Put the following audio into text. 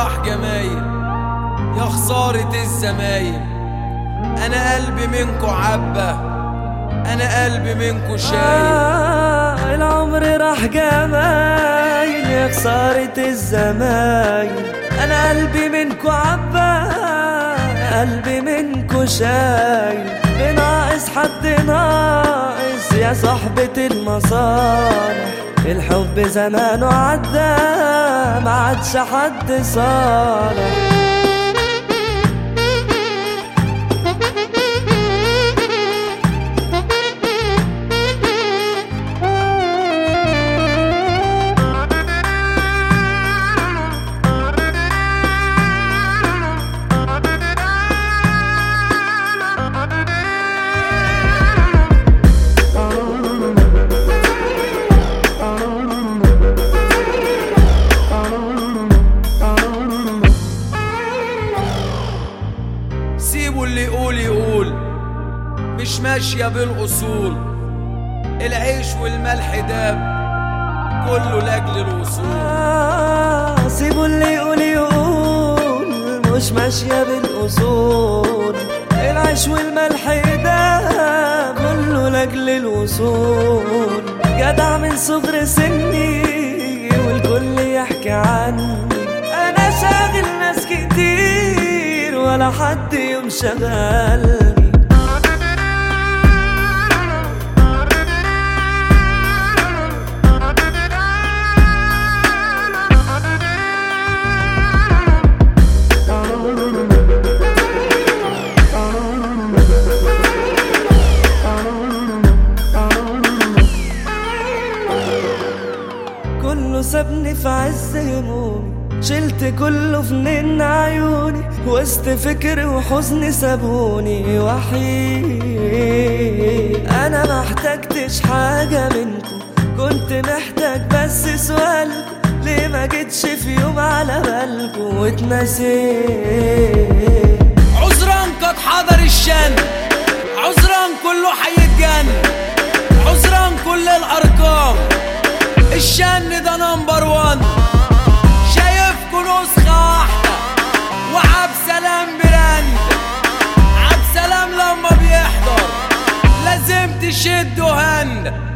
راح جمايل، يا خسارة الزمايل. انا قلبي منكو عبة، انا قلبي منكو شايل. العمر راح جمايل، يا خسارة الزمايل. انا قلبي منكو عبة، قلبي منكو شايل. بناقص حد ناقص يا صحبة المصالح. الحب زمانه عدى، ما عادش حد صالح. سيبوا اللي يقول يقول، مش ماشية بالأصول. العيش والملح داب، كله لأجل الوصول. سيبوا اللي يقول يقول، مش ماشية بالأصول. العيش والملح داب، كله لأجل الوصول. جدع من صغر سني والكل يحكي عني. أنا شاغل ناس كتير ولا حد يوم شغلني. كله سابني في عز همومي، شلت كله في نين عيوني. وسط فكر وحزن سابوني وحيد. انا ما احتجتش حاجة منكم، كنت محتاج بس سؤالكم. ليه ما جيتش في يوم على بالكم واتنسيت؟ عذرا قد حضر الشن، عذرا كله حيتجن، عذرا كل الارقام. الشن ده نمبر 1، شايفكوا نسخة واحدة. وعب سلام براند، عب سلام لما بيحضر لازم تشدوا هند.